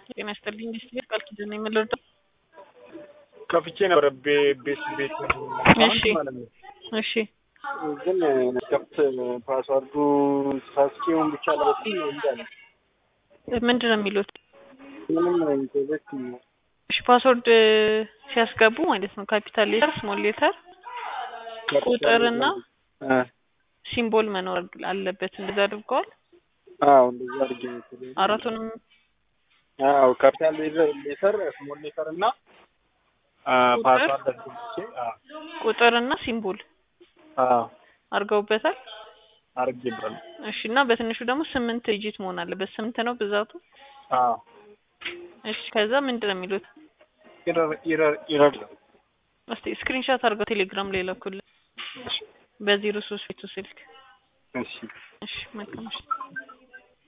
ጤና ይስጥልኝ ዲስፕሌይ ቃል ኪዳን ነው የምልወደው። ከፍቼ ነበር ቤት እሺ ማለት ነው። እሺ ግን ከፍት ፓስወርዱ ሳስኪውን ብቻ ለበስ እንዳለ ምንድን ነው የሚሉት? ምንም ኢንተርኔት እሺ ፓስወርድ ሲያስገቡ ማለት ነው ካፒታል ሌተር፣ ስሞል ሌተር፣ ቁጥርና ሲምቦል መኖር አለበት። እንደዛ አድርገዋል? አዎ እንደዛ አድርጌ ነው። አራቱንም አዎ ካፒታል ሌተር፣ ስሞል ሌተር እና ፓስወርድ አድርጌ ቁጥርና ሲምቦል አድርገውበታል። አድርጌበታል። እሺ እና በትንሹ ደግሞ 8 ዲጂት መሆን አለበት። 8 ነው ብዛቱ? አዎ እሺ ከዛ ምንድን ነው የሚሉት? ኢረር እስቲ ስክሪንሾት አድርገው ቴሌግራም ላይ ላኩልኝ በ03 ቤቱ ስልክ። እሺ እሺ መልካም እሺ